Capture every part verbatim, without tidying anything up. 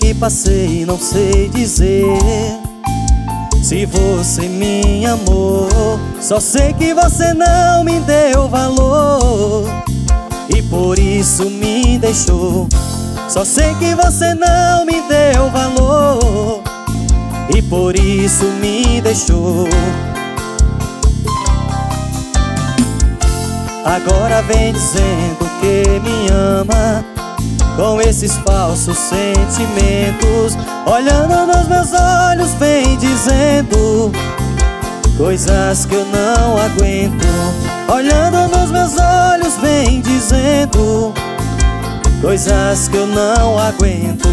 que passei, não sei dizer se você me amou. Só sei que você não me deu valor e por isso me deixou. Só sei que você não me deu valor e por isso me deixou. Agora vem dizendo que me ama com esses falsos sentimentos. Olhando nos meus olhos vem dizendo coisas que eu não aguento. Olhando nos meus olhos vem dizendo coisas que eu não aguento.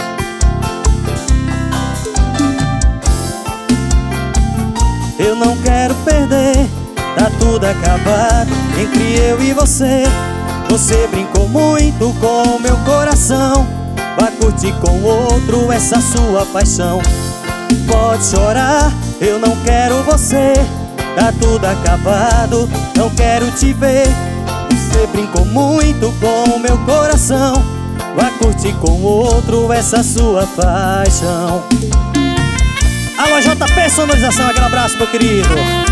Eu não quero perder, tá tudo acabado entre eu e você. Você brincou muito com meu coração, vai curtir com outro essa sua paixão. Pode chorar, eu não quero você, tá tudo acabado, não quero te ver. Você brincou muito com meu coração, vai curtir com outro essa sua paixão. Alô, J P Sonorização, aquele abraço, meu querido.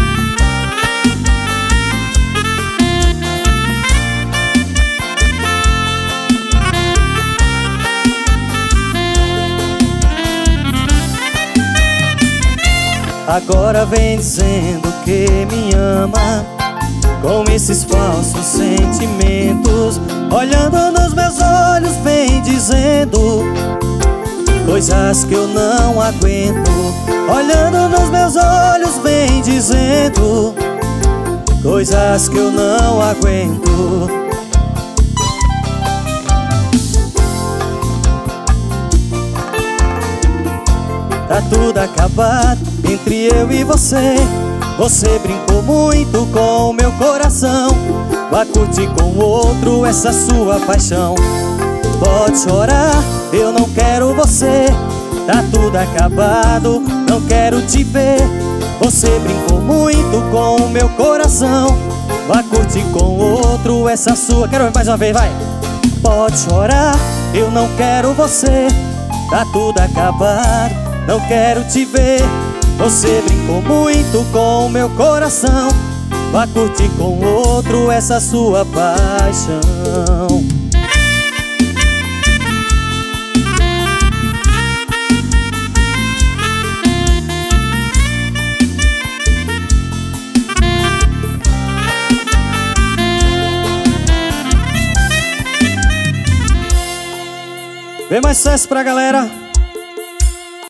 Agora vem dizendo que me ama com esses falsos sentimentos. Olhando nos meus olhos vem dizendo coisas que eu não aguento. Olhando nos meus olhos vem dizendo coisas que eu não aguento. Tá tudo acabado entre eu e você. Você brincou muito com meu coração, vai curtir com outro essa sua paixão. Pode chorar, eu não quero você, tá tudo acabado, não quero te ver. Você brincou muito com meu coração, vai curtir com outro essa sua... Quero ver mais uma vez, vai! Pode chorar, eu não quero você, tá tudo acabado, não quero te ver. Você brincou muito com meu coração, vai curtir com outro essa sua paixão. Vem mais sucesso pra galera.